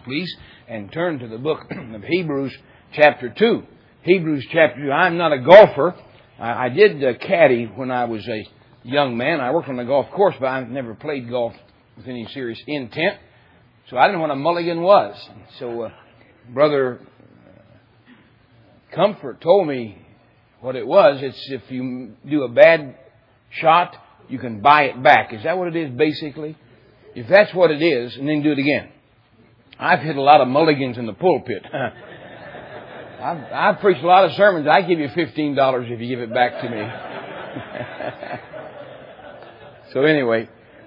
please, and turn to the book of Hebrews chapter 2. Hebrews chapter 2. I'm not a golfer. I did caddy when I was a young man. I worked on the golf course, but I've never played golf with any serious intent. So I didn't know what a mulligan was. So Brother Comfort told me what it was. It's if you do a bad shot, you can buy it back. Is that what it is, basically? If that's what it is, and then do it again. I've hit a lot of mulligans in the pulpit. I've preached a lot of sermons. I give you $15 if you give it back to me. So anyway,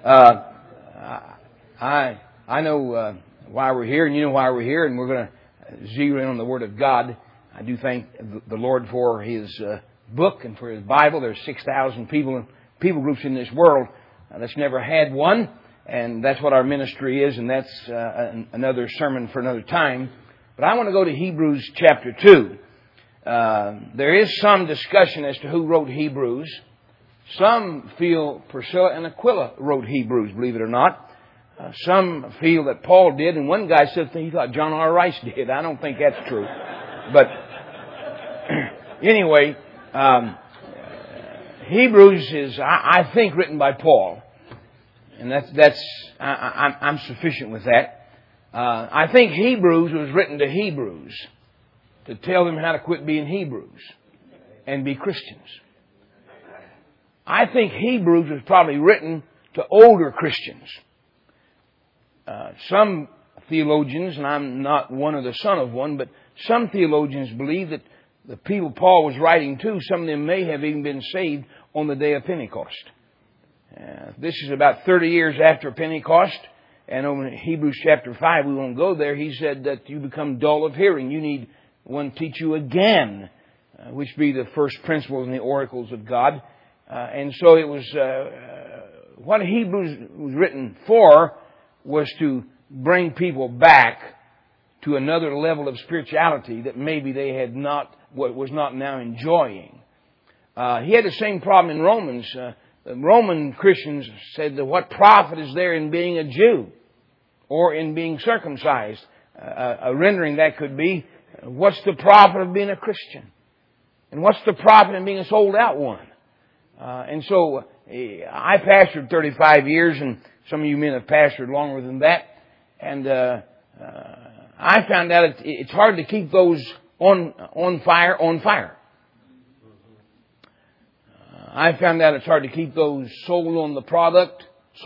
I know why we're here, and you know why we're here, and we're going to zero in on the Word of God. I do thank the Lord for His book and for His Bible. There's 6,000 people groups in this world that's never had one, and that's what our ministry is, and that's another sermon for another time. But I want to go to Hebrews chapter 2. There is some discussion as to who wrote Hebrews. Some feel Priscilla and Aquila wrote Hebrews, believe it or not. Some feel that Paul did, and one guy said he thought John R. Rice did. I don't think that's true. But anyway, Hebrews is, I think, written by Paul. And I'm sufficient with that. I think Hebrews was written to Hebrews to tell them how to quit being Hebrews and be Christians. I think Hebrews was probably written to older Christians. Some theologians, and I'm not one of the son of one, but some theologians believe that the people Paul was writing to, some of them may have even been saved on the day of Pentecost. This is about 30 years after Pentecost. And over in Hebrews chapter 5, we won't go there. He said that you become dull of hearing. You need one to teach you again, which be the first principles and the oracles of God. And so it was, what Hebrews was written for was to bring people back to another level of spirituality that maybe they had not, was not now enjoying. He had the same problem in Romans. Roman Christians said that what profit is there in being a Jew or in being circumcised? A rendering that could be, what's the profit of being a Christian? And what's the profit in being a sold out one? And so I pastored 35 years, and some of you men have pastored longer than that. And I found out it's hard to keep those on fire. I found out it's hard to keep those sold on the product.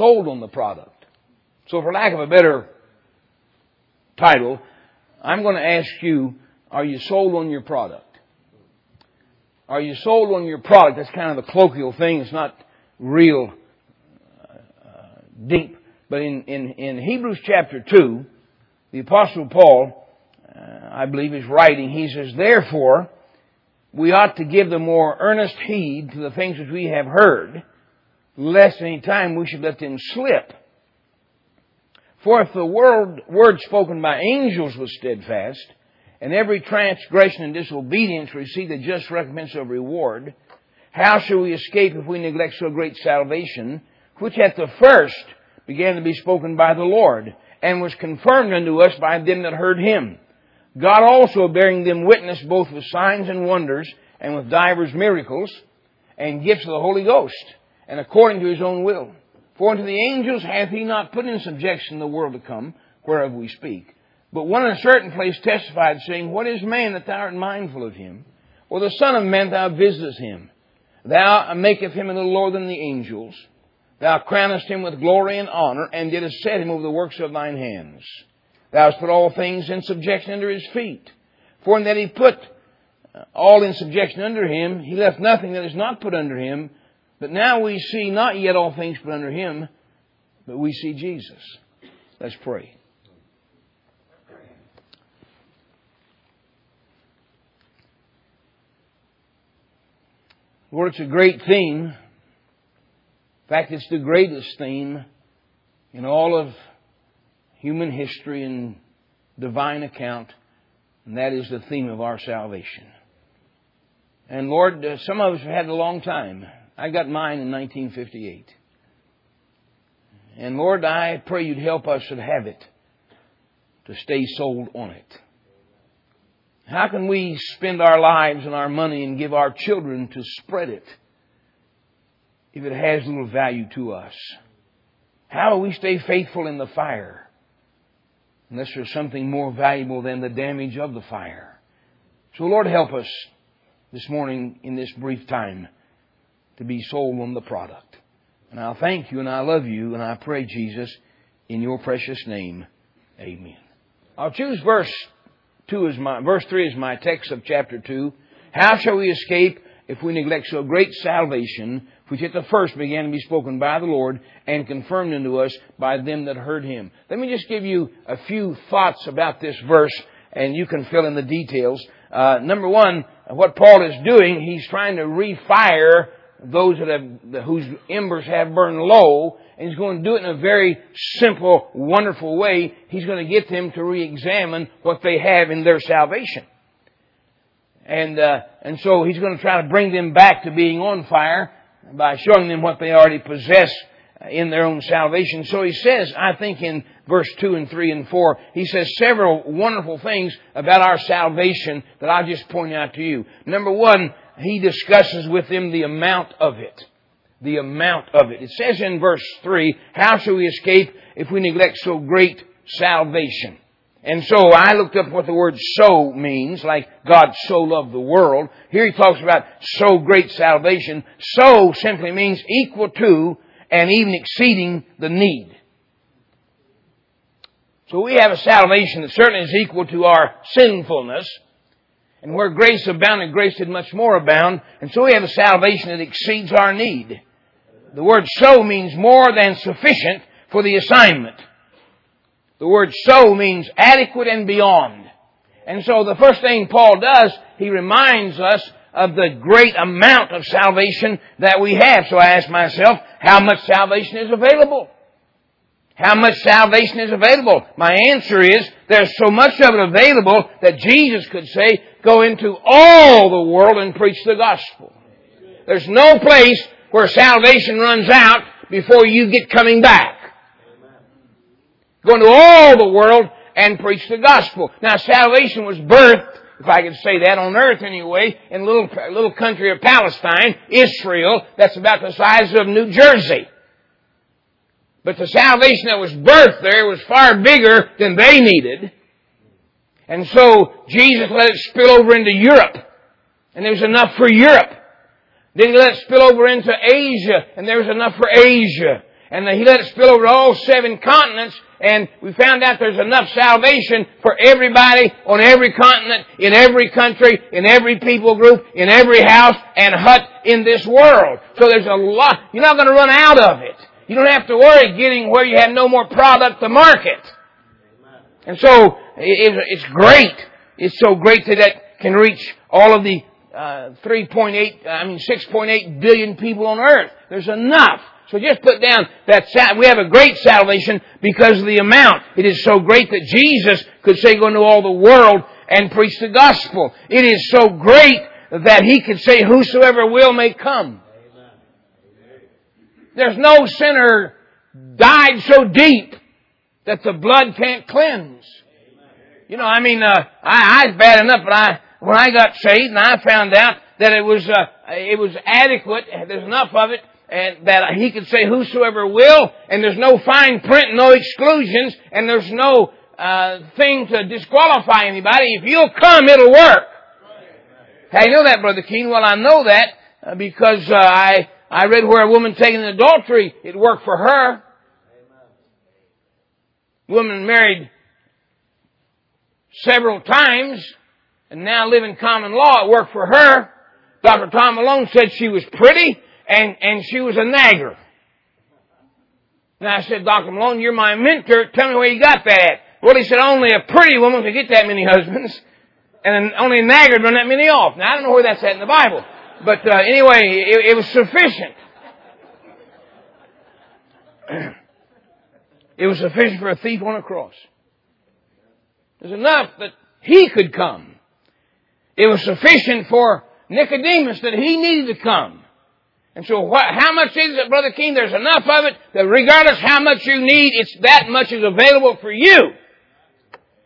So for lack of a better title, I'm going to ask you, are you sold on your product? Are you sold on your product? That's kind of the colloquial thing. It's not real deep. But in Hebrews chapter 2, the Apostle Paul, I believe, is writing. He says, therefore, we ought to give the more earnest heed to the things which we have heard, lest any time we should let them slip. For if the word spoken by angels was steadfast, and every transgression and disobedience received a just recompense of reward, how shall we escape if we neglect so great salvation, which at the first began to be spoken by the Lord, and was confirmed unto us by them that heard Him? God also bearing them witness both with signs and wonders, and with divers miracles, and gifts of the Holy Ghost, and according to His own will. For unto the angels hath He not put in subjection the world to come, whereof we speak. But one in a certain place testified, saying, what is man that thou art mindful of him? Or the son of man that thou visitest him? Thou makest him a little lower than the angels. Thou crownest him with glory and honor, and didst set him over the works of thine hands. Thou hast put all things in subjection under His feet. For in that He put all in subjection under Him, He left nothing that is not put under Him. But now we see not yet all things put under Him, but we see Jesus. Let's pray. Lord, it's a great theme. In fact, it's the greatest theme in all of human history and divine account, and that is the theme of our salvation. And Lord, some of us have had it a long time. I got mine in 1958. And Lord, I pray You'd help us to have it. to stay sold on it? How can we spend our lives and our money and give our children to spread it if it has little value to us? How do we stay faithful in the fire unless there's something more valuable than the damage of the fire? So Lord, help us this morning in this brief time to be sold on the product. And I'll thank you and I love you and I pray, Jesus, in your precious name. Amen. I'll choose verse 3 is my text of chapter 2. How shall we escape if we neglect so great salvation, which at the first began to be spoken by the Lord and confirmed unto us by them that heard Him? Let me just give you a few thoughts about this verse, and you can fill in the details. Number one, what Paul is doing, he's trying to refire those whose embers have burned low, and he's going to do it in a very simple, wonderful way. He's going to get them to re-examine what they have in their salvation. And so he's going to try to bring them back to being on fire by showing them what they already possess in their own salvation. So he says, I think in verse 2 and 3 and 4, he says several wonderful things about our salvation that I'll just point out to you. Number one, he discusses with them the amount of it. The amount of it. It says in verse 3, how shall we escape if we neglect so great salvation? And so I looked up what the word so means, like God so loved the world. Here he talks about so great salvation. So simply means equal to and even exceeding the need. So we have a salvation that certainly is equal to our sinfulness. And where grace abounded, grace did much more abound. And so we have a salvation that exceeds our need. The word so means more than sufficient for the assignment. The word so means adequate and beyond. And so the first thing Paul does, he reminds us of the great amount of salvation that we have. So I ask myself, how much salvation is available? How much salvation is available? My answer is, there's so much of it available that Jesus could say, go into all the world and preach the gospel. There's no place where salvation runs out before you get coming back. Go into all the world and preach the gospel. Now, salvation was birthed, if I could say that, on earth anyway, in a little country of Palestine, Israel, that's about the size of New Jersey. But the salvation that was birthed there was far bigger than they needed. And so Jesus let it spill over into Europe. And there was enough for Europe. Then He let it spill over into Asia. And there was enough for Asia. And He let it spill over to all 7 continents. And we found out there's enough salvation for everybody on every continent, in every country, in every people group, in every house and hut in this world. So there's a lot. You're not going to run out of it. You don't have to worry getting where you have no more product to market. And so it's great. It's so great that it can reach all of the 6.8 billion people on earth. There's enough. So just put down that we have a great salvation because of the amount. It is so great that Jesus could say, go into all the world and preach the gospel. It is so great that He could say, whosoever will may come. There's no sinner died so deep that the blood can't cleanse. You know, I was bad enough, but when I got saved and I found out that it was adequate, there's enough of it, and that He could say whosoever will, and there's no fine print, no exclusions, and there's no thing to disqualify anybody. If you'll come, it'll work. How do you know that, Brother Keene? Well, I know that because I read where a woman taken in adultery, it worked for her. Woman married several times and now live in common law. It worked for her. Dr. Tom Malone said she was pretty and she was a nagger. And I said, Dr. Malone, you're my mentor. Tell me where you got that at. Well, he said, only a pretty woman could get that many husbands. And only a nagger would run that many off. Now, I don't know where that's at in the Bible. But anyway, it was sufficient. It was sufficient for a thief on a cross. It was enough that he could come. It was sufficient for Nicodemus that he needed to come. And so how much is it, Brother King? There's enough of it that regardless how much you need, it's that much is available for you.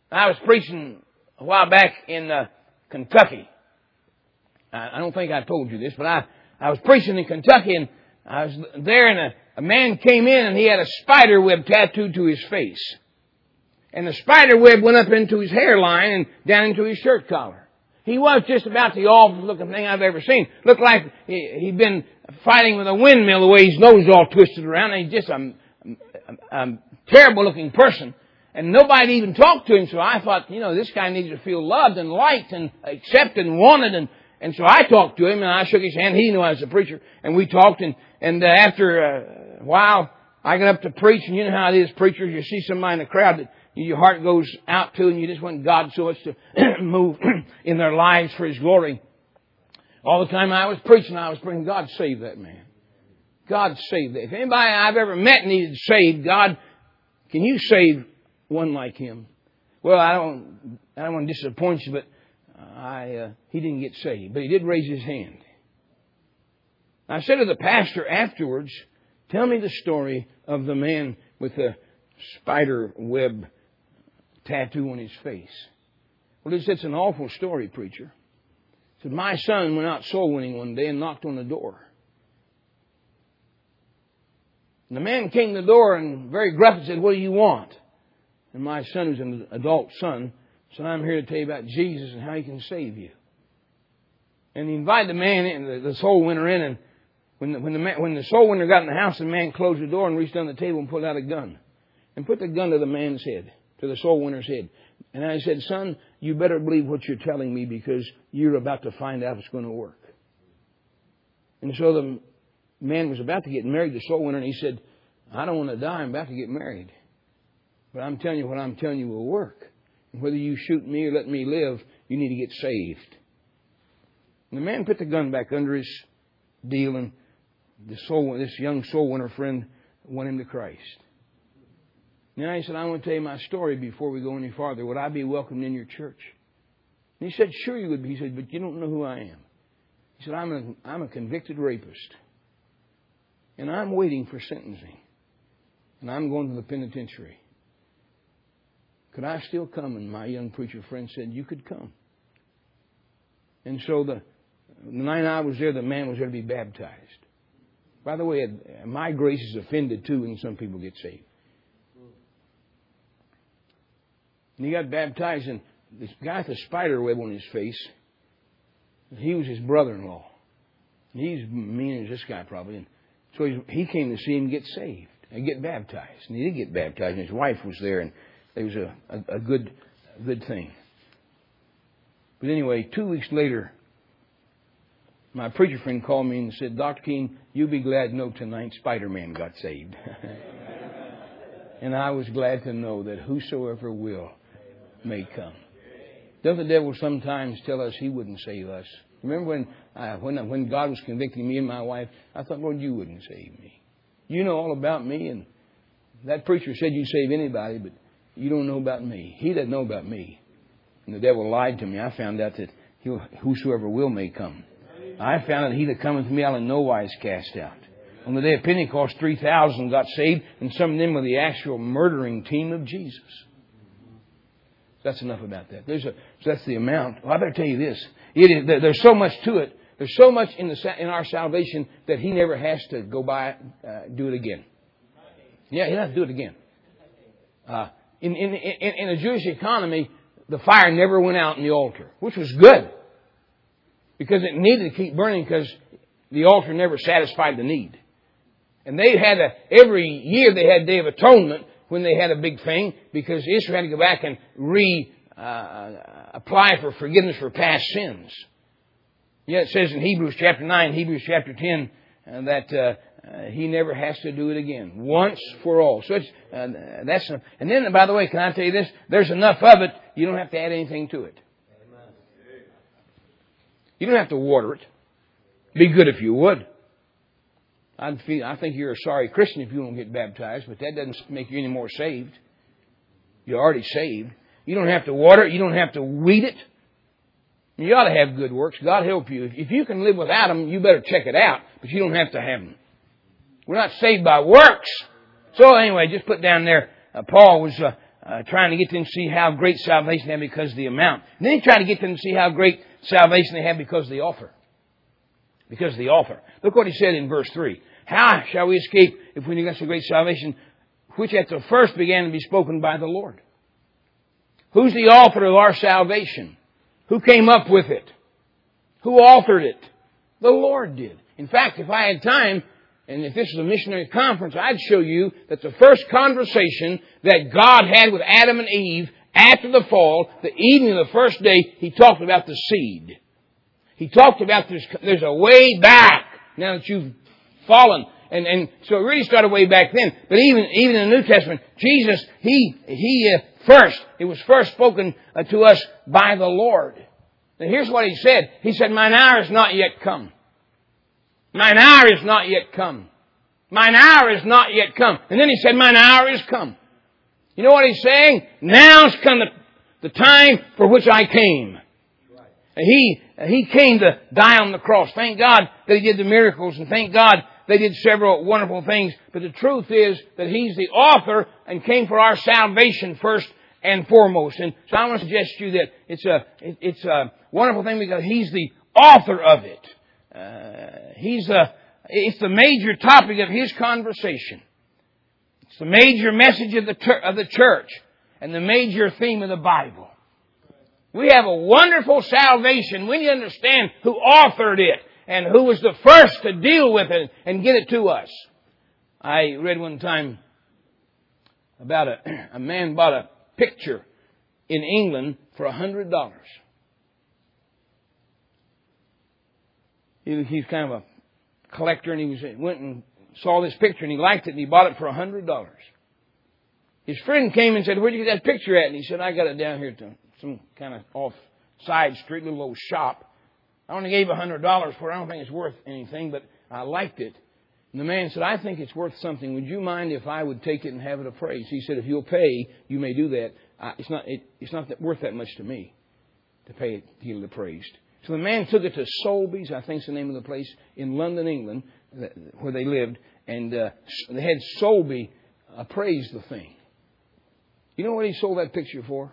I was preaching a while back in Kentucky. I don't think I told you this, but I was preaching in Kentucky, and I was there, and a man came in, and he had a spider web tattooed to his face. And the spider web went up into his hairline and down into his shirt collar. He was just about the awful looking thing I've ever seen. Looked like he'd been fighting with a windmill the way his nose was all twisted around. And he's just a terrible looking person. And nobody even talked to him, so I thought, this guy needs to feel loved and liked and accepted and wanted. And so I talked to him, and I shook his hand. He knew I was a preacher. And we talked, and after a while, I got up to preach. And you know how it is, preachers. You see somebody in the crowd that your heart goes out to, and you just want God so much to move in their lives for His glory. All the time I was preaching, God save that man. God save that. If anybody I've ever met needed saved, God, can you save one like him? Well, I don't want to disappoint you, but he didn't get saved, but he did raise his hand. I said to the pastor afterwards, tell me the story of the man with the spider web tattoo on his face. Well, he said, it's an awful story, preacher. He said, my son went out soul winning one day and knocked on the door. And the man came to the door and very gruff said, what do you want? And my son, who's an adult son, said, I'm here to tell you about Jesus and how He can save you. And he invited the man in, the soul winner in, and when the soul winner got in the house, the man closed the door and reached under the table and pulled out a gun. And put the gun to the man's head, to the soul winner's head. And I said, son, you better believe what you're telling me because you're about to find out if it's going to work. And so the man was about to get married, the soul winner, and he said, I don't want to die, I'm about to get married. But I'm telling you what I'm telling you will work. And whether you shoot me or let me live, you need to get saved. And the man put the gun back under his deal, and this young soul winner friend won him to Christ. Now he said, I want to tell you my story before we go any farther. Would I be welcomed in your church? And he said, sure you would be. He said, but you don't know who I am. He said, I'm a convicted rapist. And I'm waiting for sentencing. And I'm going to the penitentiary. Could I still come? And my young preacher friend said, you could come. And so the night I was there, the man was there to be baptized. By the way, my grace is offended too when some people get saved. And he got baptized, and this guy with a spider web on his face, he was his brother-in-law. He's mean as this guy probably. And so he came to see him get saved and get baptized. And he did get baptized, and his wife was there, and it was a good thing. But anyway, 2 weeks later, my preacher friend called me and said, Dr. King, you'll be glad to know tonight Spider-Man got saved. And I was glad to know that whosoever will may come. Doesn't the devil sometimes tell us He wouldn't save us? Remember when God was convicting me and my wife, I thought, Lord, you wouldn't save me. You know all about me, and that preacher said you'd save anybody, but you don't know about me. He doesn't know about me. And the devil lied to me. I found out that whosoever will may come. I found that he that cometh to me I'll in no wise cast out. On the day of Pentecost, 3,000 got saved, and some of them were the actual murdering team of Jesus. That's enough about that. So that's the amount. Well, I better tell you this. There's so much to it. There's so much in our salvation that He never has to go by, do it again. Yeah, He doesn't have to do it again. In a Jewish economy, the fire never went out in the altar, which was good. Because it needed to keep burning because the altar never satisfied the need. And they had every year they had Day of Atonement when they had a big thing because Israel had to go back and apply for forgiveness for past sins. Yeah, it says in Hebrews chapter 9, Hebrews chapter 10 that He never has to do it again. Once for all. So and then, by the way, can I tell you this? There's enough of it, you don't have to add anything to it. You don't have to water it. Be good if you would. I think you're a sorry Christian if you don't get baptized, but that doesn't make you any more saved. You're already saved. You don't have to water it. You don't have to weed it. You ought to have good works. God help you. If you can live without them, you better check it out, but you don't have to have them. We're not saved by works. So anyway, just put down there, Paul was trying to get them to see how great salvation they have because of the amount. And then he tried to get them to see how great salvation they have because of the author. Because of the author. Look what he said in verse 3. How shall we escape if we neglect so great salvation, which at the first began to be spoken by the Lord? Who's the author of our salvation? Who came up with it? Who authored it? The Lord did. In fact, if I had time, and if this was a missionary conference, I'd show you that the first conversation that God had with Adam and Eve after the fall, the evening of the first day, He talked about the seed. He talked about there's a way back now that you've fallen. And so it really started way back then. But even in the New Testament, Jesus, it was first spoken to us by the Lord. And here's what He said. He said, mine hour is not yet come. Mine hour is not yet come. Mine hour is not yet come. And then He said, mine hour is come. You know what He's saying? Now's come the time for which I came. He came to die on the cross. Thank God that He did the miracles, and thank God they did several wonderful things. But the truth is that He's the author and came for our salvation first and foremost. And so I want to suggest to you that it's a wonderful thing because He's the author of it. It's the major topic of His conversation. It's the major message of the church and the major theme of the Bible. We have a wonderful salvation when you understand who authored it and who was the first to deal with it and get it to us. I read one time about a man bought a picture in England for $100. He's kind of a collector, and he went and saw this picture, and he liked it, and he bought it for $100. His friend came and said, "Where'd you get that picture at?" And he said, "I got it down here to some kind of off side street, little old shop. I only gave $100 for it. I don't think it's worth anything, but I liked it." And the man said, "I think it's worth something. Would you mind if I would take it and have it appraised?" He said, "If you'll pay, you may do that. It's not worth that much to me to pay it to get it appraised." So the man took it to Soulby's, I think is the name of the place, in London, England, where they lived, and they had Soulby appraise the thing. You know what he sold that picture for?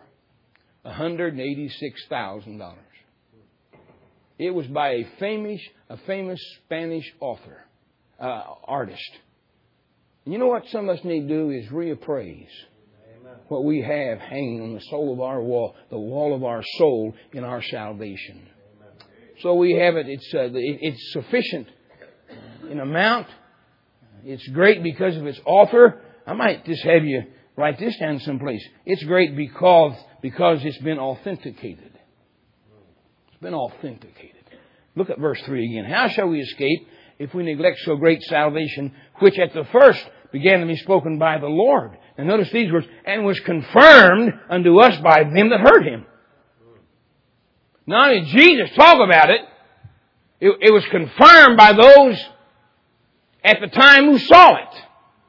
$186,000. It was by a famous Spanish artist. And you know what some of us need to do is reappraise what we have hanging on the soul of our wall, the wall of our soul in our salvation. So we have it. It's sufficient in amount. It's great because of its author. I might just have you write this down someplace. It's great because it's been authenticated. It's been authenticated. Look at verse 3 again. How shall we escape if we neglect so great salvation, which at the first began to be spoken by the Lord? And notice these words, and was confirmed unto us by them that heard Him. Not only did Jesus talk about it, it was confirmed by those at the time who saw it.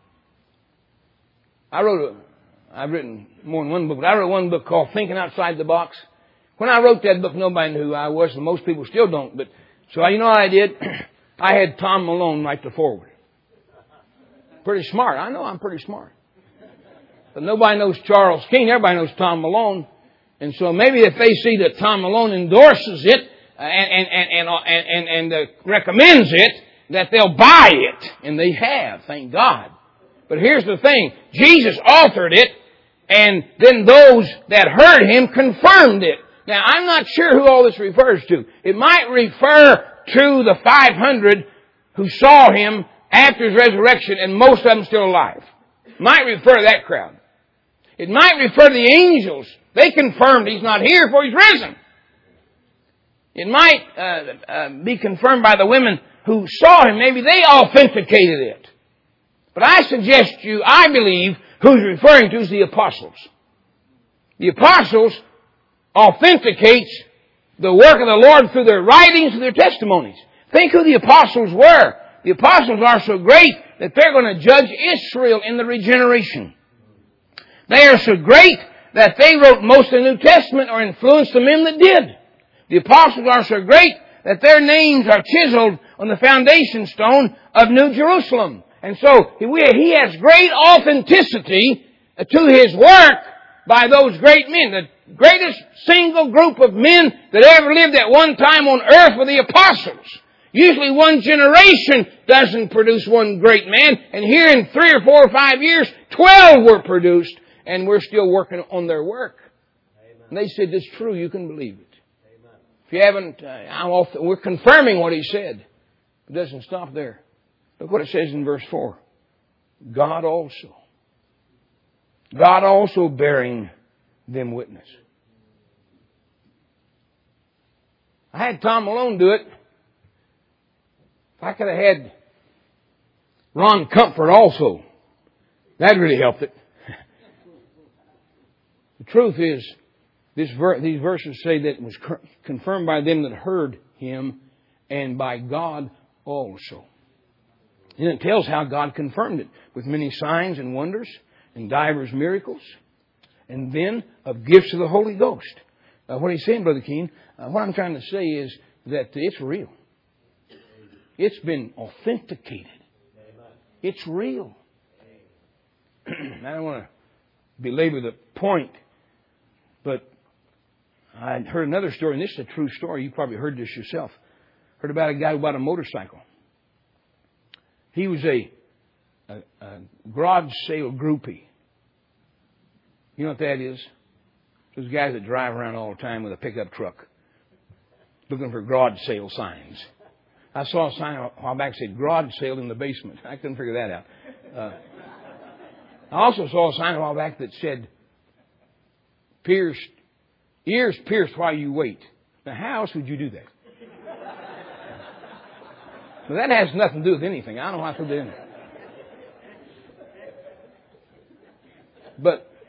I've written more than one book, but I wrote one book called Thinking Outside the Box. When I wrote that book, nobody knew who I was, and most people still don't. But so you know what I did? I had Tom Malone write the foreword. Pretty smart. I know I'm pretty smart. But nobody knows Charles King. Everybody knows Tom Malone. And so maybe if they see that Tom Malone endorses it and recommends it, that they'll buy it. And they have, thank God. But here's the thing. Jesus authored it, and then those that heard Him confirmed it. Now, I'm not sure who all this refers to. It might refer to the 500 who saw Him after His resurrection, and most of them still alive. It might refer to that crowd. It might refer to the angels. They confirmed He's not here, for He's risen. It might be confirmed by the women who saw Him. Maybe they authenticated it. But I suggest to you, I believe, who's referring to is the apostles. The apostles authenticates the work of the Lord through their writings and their testimonies. Think who the apostles were. The apostles are so great that they're going to judge Israel in the regeneration. They are so great that they wrote most of the New Testament or influenced the men that did. The apostles are so great that their names are chiseled on the foundation stone of New Jerusalem. And so He has great authenticity to His work by those great men. The greatest single group of men that ever lived at one time on earth were the apostles. Usually one generation doesn't produce one great man, and here in 3 or 4 or 5 years, 12 were produced, and we're still working on their work. Amen. And they said, it's true, you can believe it. Amen. If you haven't, we're confirming what he said. It doesn't stop there. Look what it says in verse 4. God also bearing them witness. I had Tom Malone do it. If I could have had Ron Comfort also, that really helped it. The truth is, these verses say that it was confirmed by them that heard him and by God also. And it tells how God confirmed it with many signs and wonders and divers miracles, and then of gifts of the Holy Ghost. What he's saying, Brother Keene, what I'm trying to say is that it's real. It's been authenticated. It's real. I don't want to belabor the point, but I heard another story, and this is a true story. You probably heard this yourself. Heard about a guy who bought a motorcycle. He was a garage sale groupie. You know what that is? Those guys that drive around all the time with a pickup truck looking for garage sale signs. I saw a sign a while back that said garage sale in the basement. I couldn't figure that out. I also saw a sign a while back that said ears pierced while you wait. Now, how else would you do that? Well, that has nothing to do with anything. I don't know how to put it in there. But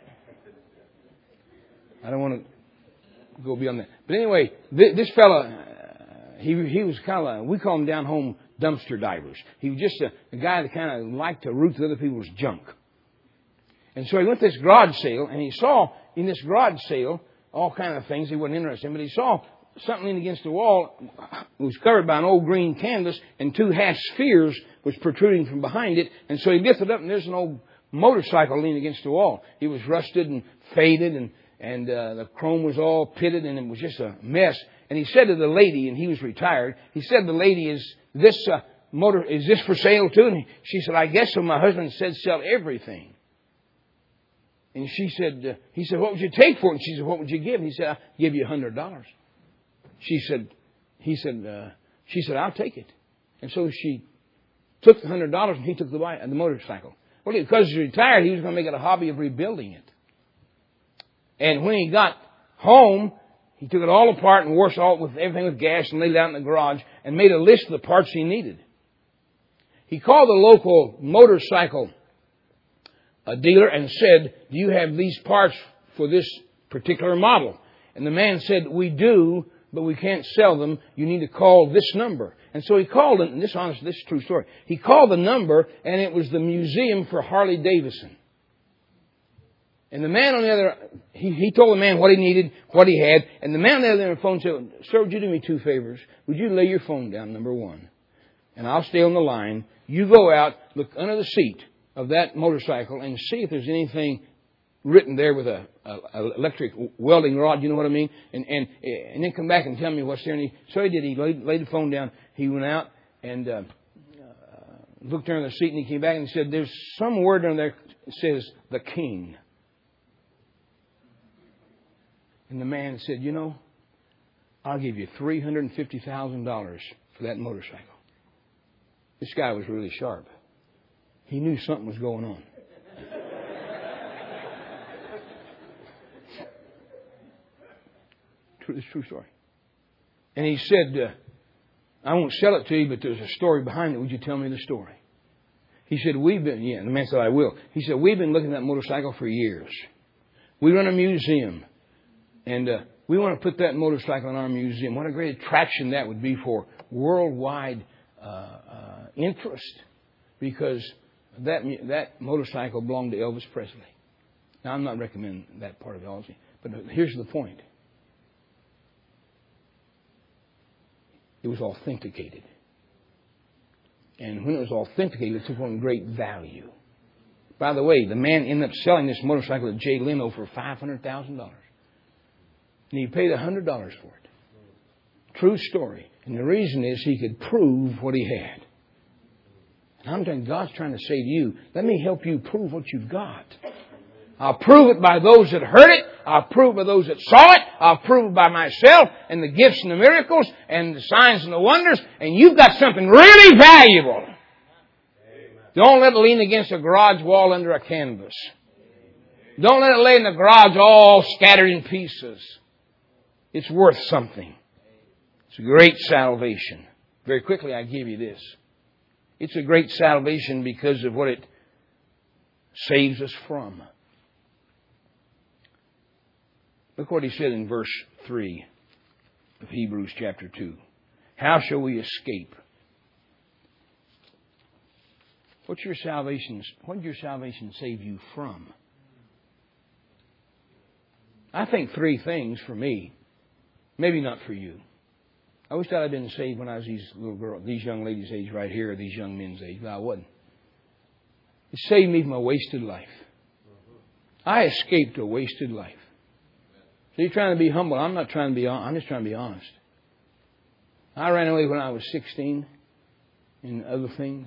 I don't want to go beyond that. But anyway, this fella, he was kind of, we call him down home dumpster divers. He was just a guy that kind of liked to root through other people's junk. And so he went to this garage sale, and he saw in this garage sale all kind of things he wasn't interested in, but he saw something leaning against the wall. It was covered by an old green canvas, and 2 half spheres was protruding from behind it. And so he lifted up, and there's an old motorcycle leaning against the wall. It was rusted and faded, and the chrome was all pitted, and it was just a mess. And he said to the lady, and he was retired, he said to the lady, is this for sale too? And she said, I guess so. My husband said sell everything. And he said, what would you take for it? And she said, what would you give? And he said, I'll give you $100. She said, I'll take it. And so she took the $100 and he took the motorcycle. Well, because he's retired, he was going to make it a hobby of rebuilding it. And when he got home, he took it all apart and washed all with everything with gas and laid it out in the garage and made a list of the parts he needed. He called the local motorcycle dealer and said, do you have these parts for this particular model? And the man said, we do, but we can't sell them. You need to call this number. And so he called it, and this is a true story. He called the number, and it was the Museum for Harley Davidson. And the man on the other, he told the man what he needed, what he had, and the man on the other phone said, sir, would you do me 2 favors? Would you lay your phone down, number 1? And I'll stay on the line. You go out, look under the seat of that motorcycle and see if there's anything written there with a electric welding rod, you know what I mean? And then come back and tell me what's there. And so he did. He laid the phone down. He went out and looked under the seat, and he came back and he said, there's some word on there that says the King. And the man said, you know, I'll give you $350,000 for that motorcycle. This guy was really sharp. He knew something was going on. It's a true story. And he said, I won't sell it to you, but there's a story behind it. Would you tell me the story? He said, and the man said, I will. He said, we've been looking at that motorcycle for years. We run a museum, and we want to put that motorcycle in our museum. What a great attraction that would be for worldwide interest, because that motorcycle belonged to Elvis Presley. Now, I'm not recommending that part of Elvis, but here's the point. It was authenticated. And when it was authenticated, it took on great value. By the way, the man ended up selling this motorcycle to Jay Leno for $500,000. And he paid $100 for it. True story. And the reason is he could prove what he had. And I'm telling you, God's trying to say to you, let me help you prove what you've got. I'll prove it by those that heard it. I'll prove it by those that saw it. I'll prove it by myself and the gifts and the miracles and the signs and the wonders. And you've got something really valuable. Don't let it lean against a garage wall under a canvas. Don't let it lay in the garage all scattered in pieces. It's worth something. It's a great salvation. Very quickly I give you this. It's a great salvation because of what it saves us from. Look what he said in verse 3 of Hebrews chapter 2. How shall we escape? What did your salvation save you from? I think three things for me. Maybe not for you. I wish that I'd been saved when I was these young ladies' age right here, or these young men's age, but I wasn't. It saved me from a wasted life. I escaped a wasted life. So you're trying to be humble. I'm not trying to be honest. I'm just trying to be honest. I ran away when I was 16 and other things.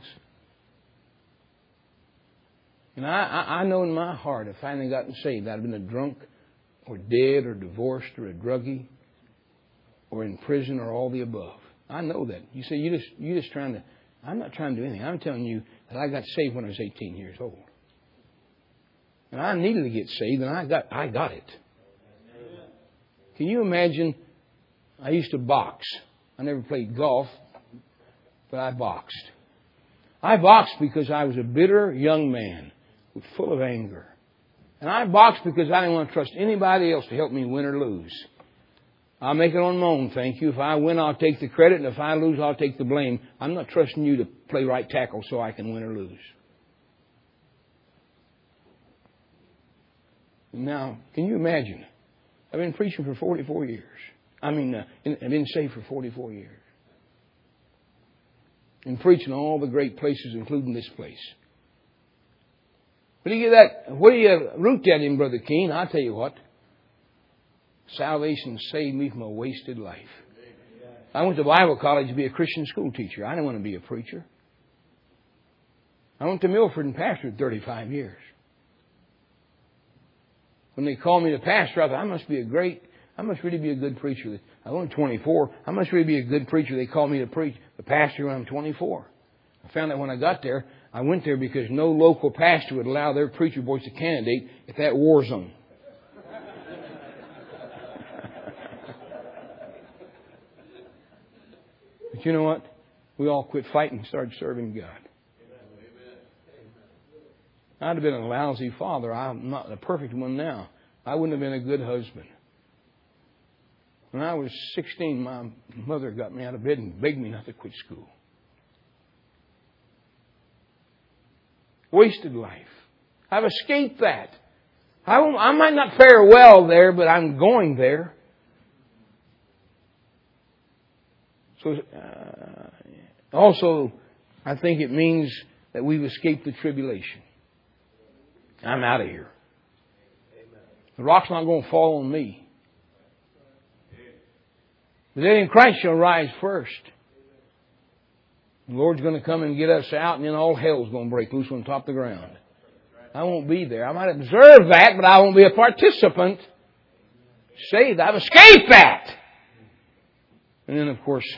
And I know in my heart, if I hadn't gotten saved, I'd have been a drunk or dead or divorced or a druggie or in prison or all the above. I know that. You say, you're just trying to... I'm not trying to do anything. I'm telling you that I got saved when I was 18 years old. And I needed to get saved, and I got it. Can you imagine? I used to box. I never played golf, but I boxed. I boxed because I was a bitter young man, full of anger. And I boxed because I didn't want to trust anybody else to help me win or lose. I'll make it on my own, thank you. If I win, I'll take the credit, and if I lose, I'll take the blame. I'm not trusting you to play right tackle so I can win or lose. Now, can you imagine? I've been preaching for 44 years. I've been saved for 44 years. And preaching all the great places, including this place. Where do you get that? Where do you root that in, Brother Keene? I'll tell you what. Salvation saved me from a wasted life. I went to Bible college to be a Christian school teacher. I didn't want to be a preacher. I went to Milford and pastored 35 years. When they called me to pastor, I thought, I must really be a good preacher. I was only 24. I must really be a good preacher. They called me to preach the pastor when I'm 24. I found out when I got there, I went there because no local pastor would allow their preacher boys to candidate at that war zone. But you know what? We all quit fighting and started serving God. I'd have been a lousy father. I'm not a perfect one now. I wouldn't have been a good husband. When I was 16, my mother got me out of bed and begged me not to quit school. Wasted life. I've escaped that. I might not fare well there, but I'm going there. So, also, I think it means that we've escaped the tribulation. I'm out of here. The rock's not going to fall on me. The dead in Christ shall rise first. The Lord's going to come and get us out, and then all hell's going to break loose on top of the ground. I won't be there. I might observe that, but I won't be a participant. Saved. I've escaped that. And then, of course,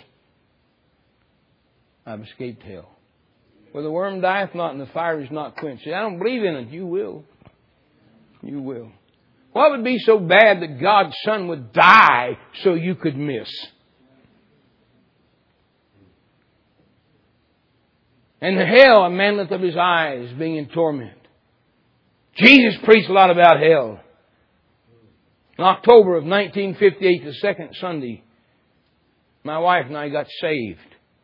I've escaped hell. Where the worm dieth not and the fire is not quenched. See, I don't believe in it. You will. You will. What would be so bad that God's Son would die so you could miss? And the hell, a man lift up his eyes, being in torment. Jesus preached a lot about hell. In October of 1958, the second Sunday, my wife and I got saved.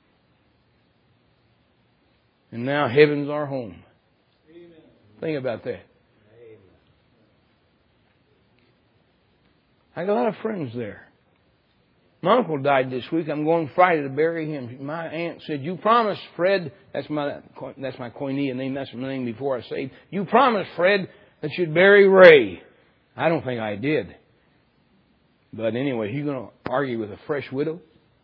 And now heaven's our home. Amen. Think about that. Amen. I got a lot of friends there. My uncle died this week. I'm going Friday to bury him. My aunt said, "You promised, Fred," that's my Koinonia name, that's my name before I saved. "You promised, Fred, that you'd bury Ray." I don't think I did. But anyway, he's going to argue with a fresh widow.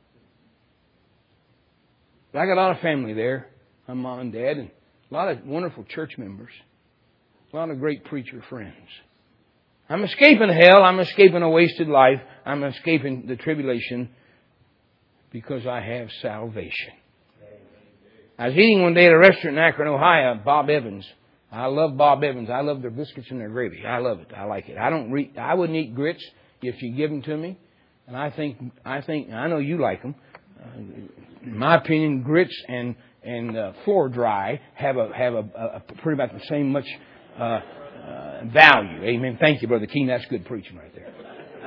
But I got a lot of family there. My mom and dad, and a lot of wonderful church members. A lot of great preacher friends. I'm escaping hell. I'm escaping a wasted life. I'm escaping the tribulation because I have salvation. I was eating one day at a restaurant in Akron, Ohio, Bob Evans. I love Bob Evans. I love their biscuits and their gravy. I love it. I like it. I wouldn't eat grits if you give them to me. And I know you like them. In my opinion, grits and floor dry have a pretty about the same much value. Amen. Thank you, Brother Keene. That's good preaching right there.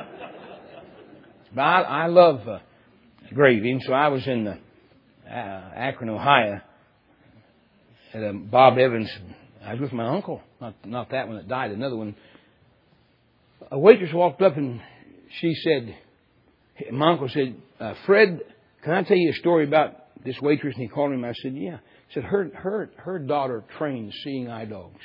But I love gravy, and so I was in Akron, Ohio, at Bob Evans. I was with my uncle, not that one that died, another one. A waitress walked up and she said, my uncle said, "Fred, can I tell you a story about this waitress?" And he called him. I said, "Yeah." He said, her daughter trained seeing eye dogs.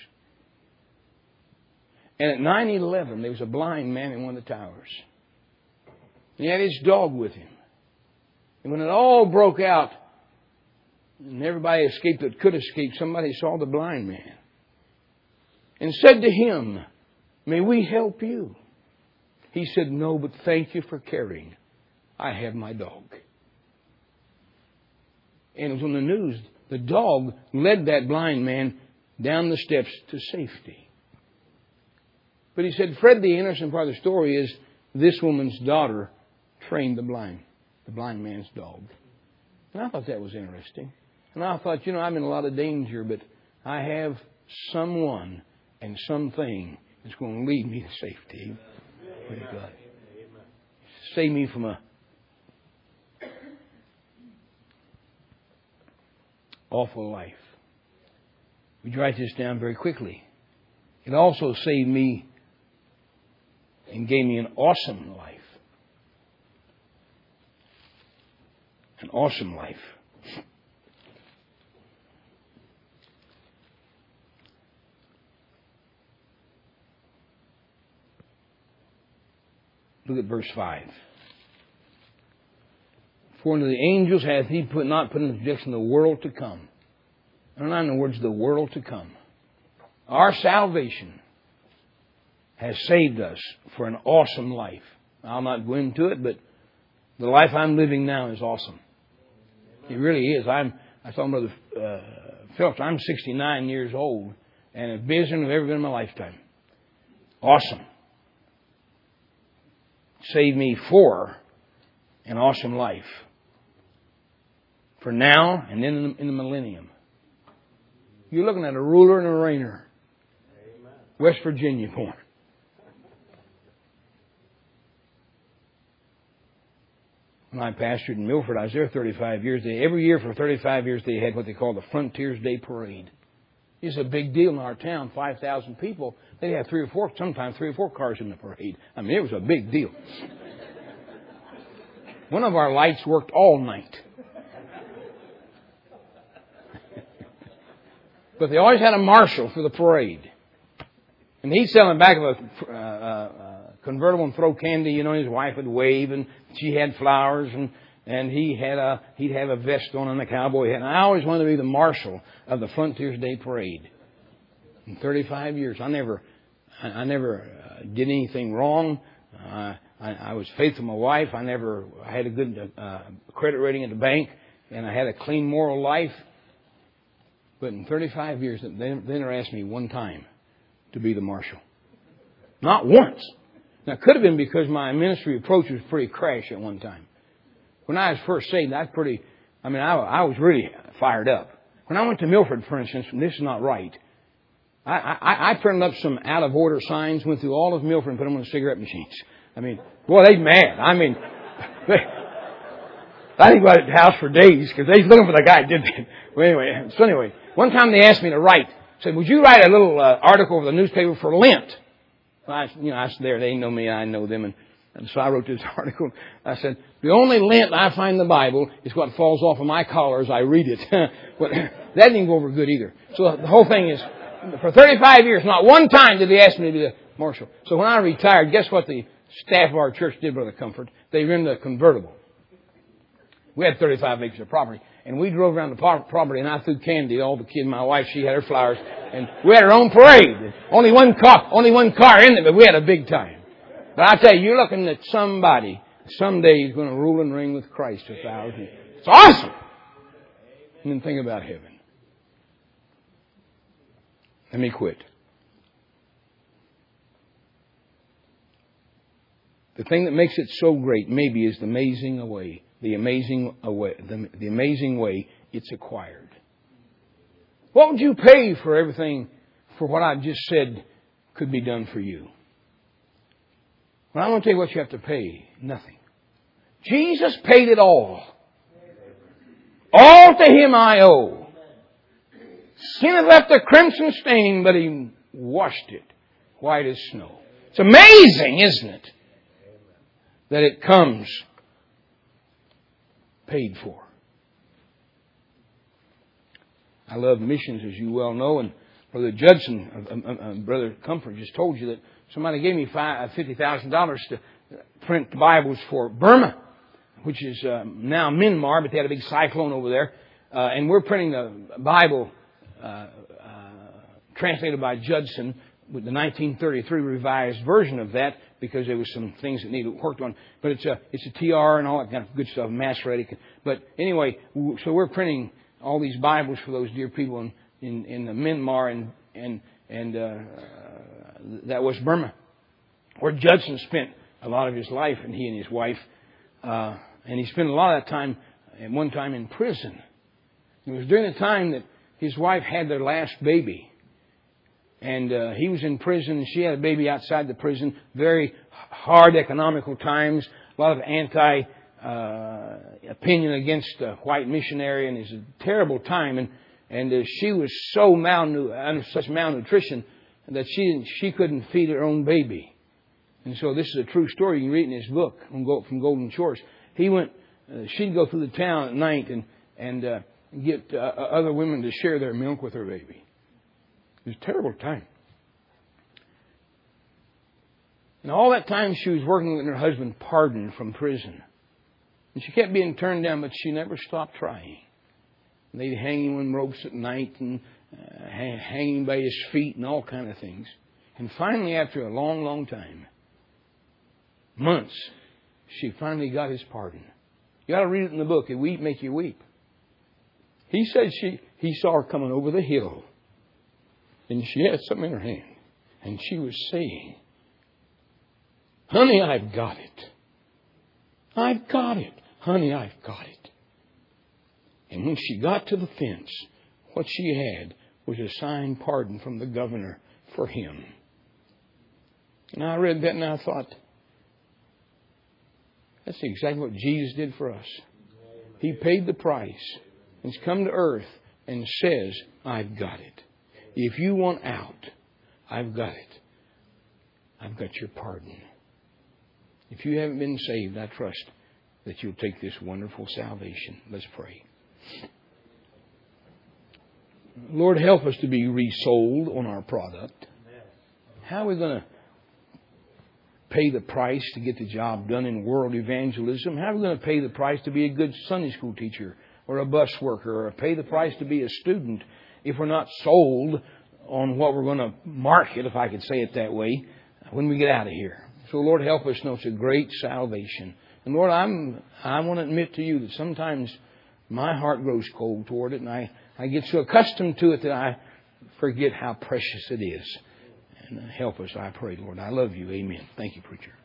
And at 9/11, there was a blind man in one of the towers. And he had his dog with him. And when it all broke out, and everybody escaped that could escape, somebody saw the blind man and said to him, "May we help you?" He said, "No, but thank you for caring. I have my dog." And it was on the news. The dog led that blind man down the steps to safety. But he said, "Fred, the innocent part of the story is this woman's daughter trained the blind man's dog." And I thought that was interesting. And I thought, I'm in a lot of danger, but I have someone and something that's going to lead me to safety. Praise God. Save me from a awful life. Would you write this down very quickly? It also saved me and gave me an awesome life. An awesome life. Look at verse 5. "For unto the angels hath he not put in subjection the world to come." And in the words, the world to come. Our salvation has saved us for an awesome life. I'll not go into it, but the life I'm living now is awesome. It really is. I was talking to Brother Phelps. I'm 69 years old, and as busy as I've ever been in my lifetime. Awesome. Saved me for an awesome life. For now and then in the millennium. You're looking at a ruler and a reigner. West Virginia born. When I pastored in Milford, I was there 35 years. Every year for 35 years, they had what they call the Frontiers Day Parade. It's a big deal in our town, 5,000 people. They'd have sometimes three or four cars in the parade. I mean, it was a big deal. One of our lights worked all night. But they always had a marshal for the parade. And he'd sell in the back of a convertible and throw candy. His wife would wave, and she had flowers, and he'd have a vest on and a cowboy hat. And I always wanted to be the marshal of the Frontiers Day Parade. In 35 years, I never did anything wrong. I was faithful to my wife. I had a good credit rating at the bank, and I had a clean moral life. But in 35 years, they never asked me one time to be the marshal. Not once. Now, it could have been because my ministry approach was pretty crash at one time. When I was first saved, I was really fired up. When I went to Milford, for instance, and this is not right, I printed up some out-of-order signs, went through all of Milford and put them on cigarette machines. Boy, they mad. I think about it at the house for days because they was looking for the guy that did that. Well, anyway, one time they asked me to write. Said, "Would you write a little article for the newspaper for Lent?" I was there. They know me. I know them. And And so I wrote this article. I said, the only lint I find in the Bible is what falls off of my collar as I read it. But that didn't go over good either. So the whole thing is, for 35 years, not one time did they ask me to be the marshal. So when I retired, guess what the staff of our church did, Brother Comfort? They rented a convertible. We had 35 acres of property. And we drove around the property, and I threw candy. All the kids, my wife, she had her flowers. And we had our own parade. Only one car in it, but we had a big time. But I tell you, you're looking at somebody someday is going to rule and reign with Christ 1,000 years. It's awesome. And then think about heaven. Let me quit. The thing that makes it so great maybe is the amazing way it's acquired. What would you pay for everything for what I've just said could be done for you? Well, I'm going to tell you what you have to pay. Nothing. Jesus paid it all. All to Him I owe. Sin had left a crimson stain, but He washed it white as snow. It's amazing, isn't it? That it comes paid for. I love missions, as you well know, and Brother Judson, Brother Comfort just told you that somebody gave me $50,000 to print the Bibles for Burma, which is now Myanmar, but they had a big cyclone over there. And we're printing the Bible translated by Judson with the 1933 revised version of that, because there was some things that needed worked on. But it's a TR and all that kind of good stuff, Masoretic. But anyway, so we're printing all these Bibles for those dear people in the Myanmar and that was Burma, where Judson spent a lot of his life, and he and his wife, and he spent a lot of that time at one time in prison. It was during the time that his wife had their last baby. And he was in prison, and she had a baby outside the prison. Very hard economical times. A lot of opinion against a white missionary, and it's a terrible time. And she was so under such malnutrition that she couldn't feed her own baby. And so this is a true story. You can read it in his book from Golden Shores. She'd go through the town at night and get other women to share their milk with her baby. It was a terrible time. And all that time she was working with her husband pardoned from prison. And she kept being turned down, but she never stopped trying. And they'd hang him on ropes at night and hang him by his feet and all kind of things. And finally, after a long, long time, months, she finally got his pardon. You got to read it in the book. It make you weep. He said he saw her coming over the hill. And she had something in her hand. And she was saying, "Honey, I've got it. I've got it. Honey, I've got it." And when she got to the fence, what she had was a signed pardon from the governor for him. And I read that and I thought, that's exactly what Jesus did for us. He paid the price. He's come to earth and says, "I've got it. If you want out, I've got it. I've got your pardon." If you haven't been saved, I trust that you'll take this wonderful salvation. Let's pray. Lord, help us to be resold on our product. How are we going to pay the price to get the job done in world evangelism? How are we going to pay the price to be a good Sunday school teacher or a bus worker, or pay the price to be a student if we're not sold on what we're going to market, if I could say it that way, when we get out of here? So, Lord, help us know it's a great salvation. And, Lord, I want to admit to you that sometimes my heart grows cold toward it, and I get so accustomed to it that I forget how precious it is. And help us, I pray, Lord. I love you. Amen. Thank you, preacher.